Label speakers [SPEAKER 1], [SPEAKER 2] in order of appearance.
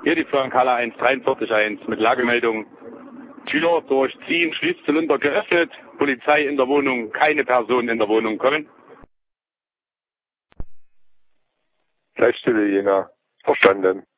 [SPEAKER 1] Hier die Flankala 1441 mit Lagemeldung. Tür durchziehen, Schließzylinder geöffnet, Polizei in der Wohnung, keine Personen in der Wohnung kommen.
[SPEAKER 2] Gleichstelle Jena. Verstanden.